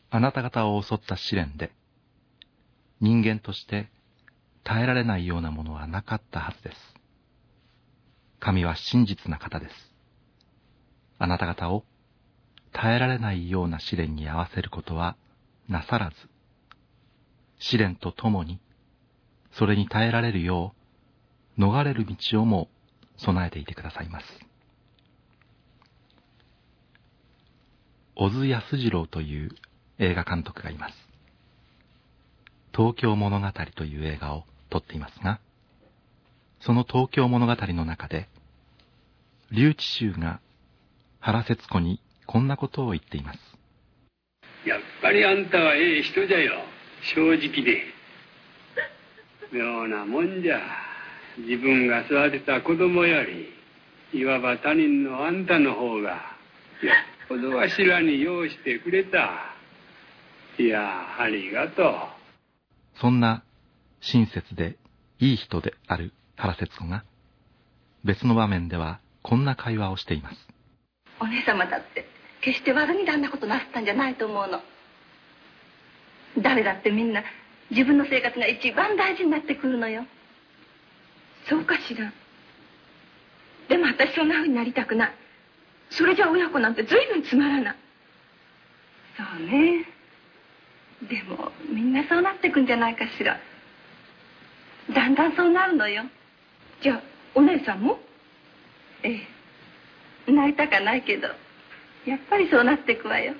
あなた方を襲った試練で、人間として耐えられないようなものはなかったはずです。神は真実な方です。あなた方を耐えられないような試練に合わせることはなさらず、試練とともに、それに耐えられるよう、逃れる道をも備えていてくださいます。小津安二郎という映画監督がいます。東京物語という映画を撮っていますが、その東京物語の中で、笠智衆が原節子にこんなことを言っています。 やっぱりあんたはええ人じゃよ、正直で。妙なもんじゃ。自分が育てた子供より、いわば他人のあんたの方が、よっぽどわしらに用してくれた。いや、ありがとう。 そんな親切でいい人である原節子が、別の場面ではこんな会話をしています。 お姉様だって決して悪に旦那ことなすったんじゃないと思うの。誰だってみんな自分の生活が一番大事になってくるのよ。そうかしら。でも私そんな風になりたくない。それじゃ親子なんて随分つまらない。そうね。でもみんなそうなってくんじゃないかしら。だんだんそうなるのよ。じゃあお姉さんも？ええ、なりたかないけどやっぱりそうなってくわよ。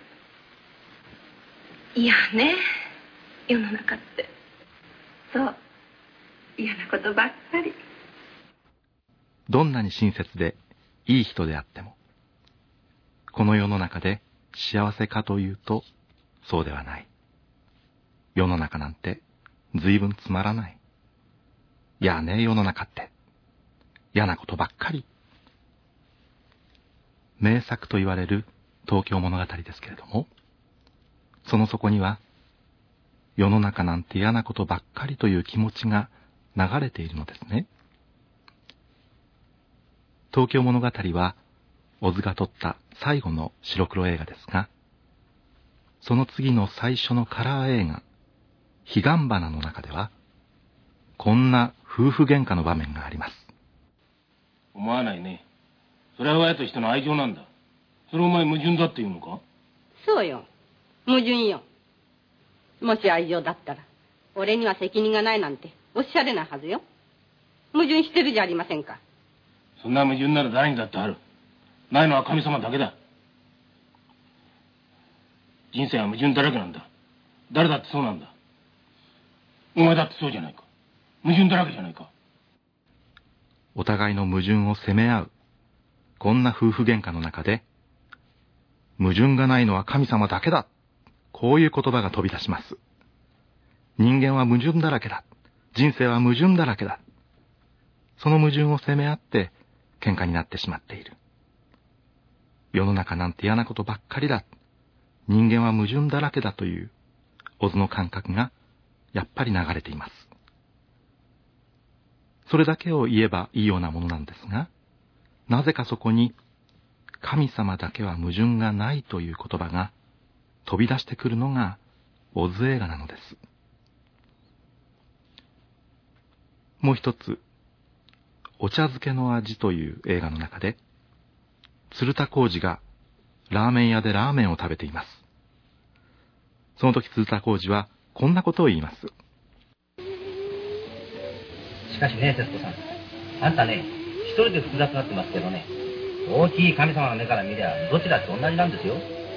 いやね、世の中ってそう嫌なことばっかり。 どんなに親切でいい人であっても、この世の中で幸せかというとそうではない。世の中なんて随分つまらない。いやね、世の中って嫌なことばっかり。名作と言われる東京物語ですけれども、その底には世の中なんて嫌なことばっかりという気持ちが流れているのですね。東京物語は小津が撮った最後の白黒映画ですが、その次の最初のカラー映画彼岸花の中ではこんな夫婦喧嘩の場面があります。 思わないね。それは親としての愛情なんだ。それお前矛盾だって言うのか？ そうよ、矛盾よ。もし愛情だったら俺には責任がないなんておっしゃれないはずよ。矛盾してるじゃありませんか。 そんな矛盾なら誰にだってある。ないのは神様だけだ。人生は矛盾だらけなんだ。誰だってそうなんだ。お前だってそうじゃないか。矛盾だらけじゃないか。 お互いの矛盾を責め合う、こんな夫婦喧嘩の中で、矛盾がないのは神様だけだ。こういう言葉が飛び出します。人間は矛盾だらけだ。人生は矛盾だらけだ。その矛盾を責め合って喧嘩になってしまっている。世の中なんて嫌なことばっかりだ。人間は矛盾だらけだという小津の感覚がやっぱり流れています。それだけを言えばいいようなものなんですが、なぜかそこに神様だけは矛盾がないという言葉が飛び出してくるのが小津映画なのです。もう一つ、お茶漬けの味という映画の中で、鶴田浩二がラーメン屋でラーメンを食べています。その時鶴田浩二はこんなことを言います。 しかしね、節子さん、あんたね、一人で複雑になってますけどね、大きい神様の目から見りゃどちらって同じなんですよ。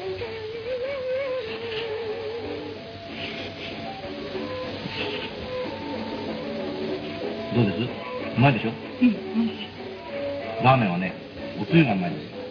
どうです？うまいでしょ？うん、美味しい。ラーメンはね、おつゆがうまいんですよ。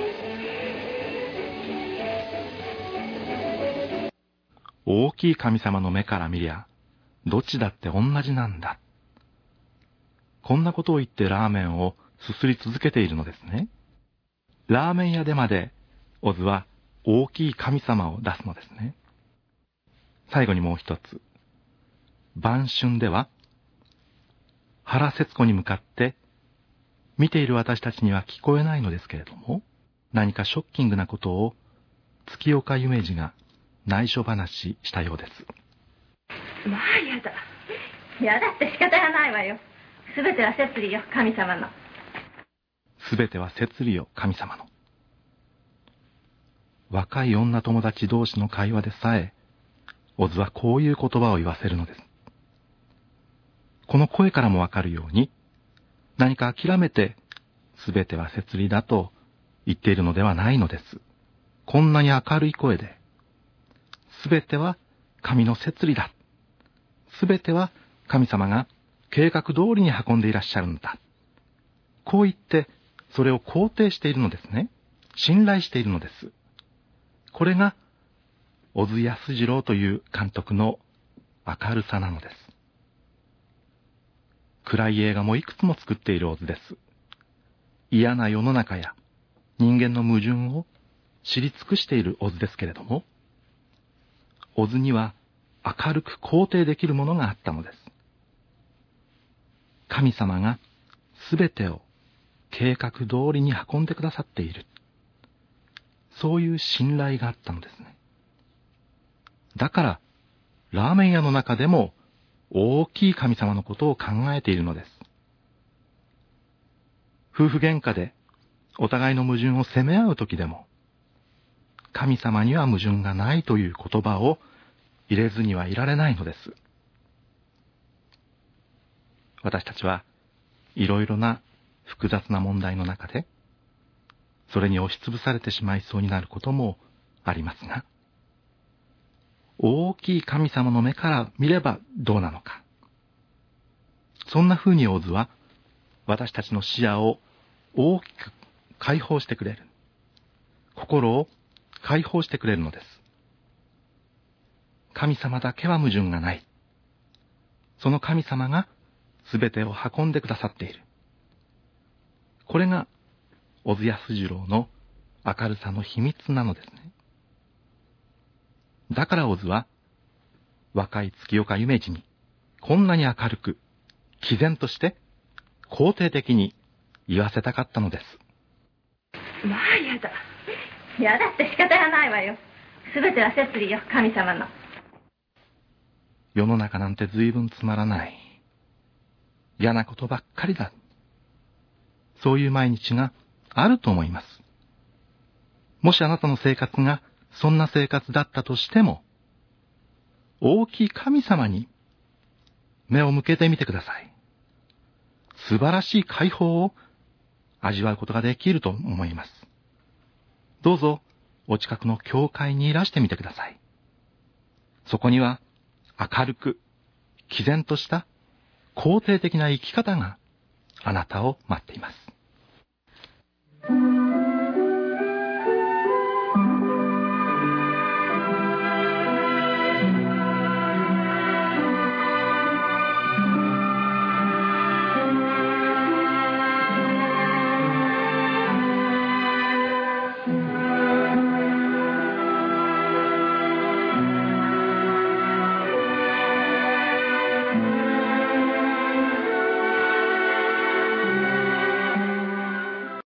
大きい神様の目から見りゃどっちだって同じなんだ。こんなことを言ってラーメンをすすり続けているのですね。ラーメン屋でまで小津は大きい神様を出すのですね。最後にもう一つ、晩春では原節子に向かって見ている私たちには聞こえないのですけれども、何かショッキングなことを月岡夢二が内緒話したようです。 まあやだ。やだって仕方がないわよ。すべては摂理よ、神様の。 すべては摂理よ、神様の。若い女友達同士の会話でさえ、オズはこういう言葉を言わせるのです。この声からもわかるように、何か諦めて、すべては摂理だと言っているのではないのです。こんなに明るい声で、すべては神の摂理だ。すべては神様が計画通りに運んでいらっしゃるんだ。こう言って、それを肯定しているのですね。信頼しているのです。これが、小津安二郎という監督の明るさなのです。暗い映画もいくつも作っている小津です。嫌な世の中や人間の矛盾を知り尽くしている小津ですけれども、小津には明るく肯定できるものがあったのです。神様がすべてを計画通りに運んでくださっている。そういう信頼があったのですね。だから、ラーメン屋の中でも大きい神様のことを考えているのです。夫婦喧嘩でお互いの矛盾を責め合うときでも、神様には矛盾がないという言葉を入れずにはいられないのです。私たちはいろいろな複雑な問題の中で、それに押しつぶされてしまいそうになることもありますが、大きい神様の目から見ればどうなのか。そんな風にオズは私たちの視野を大きく解放してくれる。心を解放してくれるのです。神様だけは矛盾がない。その神様がすべてを運んでくださっている。これが小津安二郎の明るさの秘密なのですね。だから小津は若い月岡夢二にこんなに明るく、毅然として肯定的に言わせたかったのです。 まあやだ。やだって仕方がないわよ。すべては摂理よ、神様の。 世の中なんて随分つまらない。嫌なことばっかりだ。そういう毎日があると思います。もしあなたの生活がそんな生活だったとしても、大きい神様に目を向けてみてください。素晴らしい解放を味わうことができると思います。どうぞお近くの教会にいらしてみてください。そこには明るく、毅然とした肯定的な生き方があなたを待っています。